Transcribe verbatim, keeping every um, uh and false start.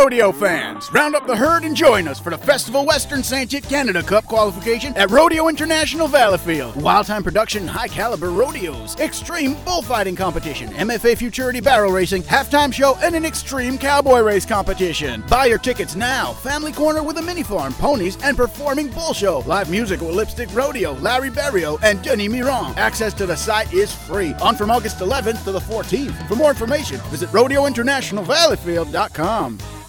rodeo fans, round up the herd and join us for the Festival Western Saint Kitts Canada Cup qualification at Rodeo International Valleyfield. Wild Time Production High Caliber Rodeos, Extreme Bullfighting Competition, M F A Futurity Barrel Racing, Halftime Show, and an Extreme Cowboy Race Competition. Buy your tickets now. Family Corner with a mini farm, ponies, and performing bull show. Live music with Lipstick Rodeo, Larry Berrio, and Denis Miron. Access to the site is free. On from August eleventh to the fourteenth. For more information, visit rodeo international valleyfield dot com.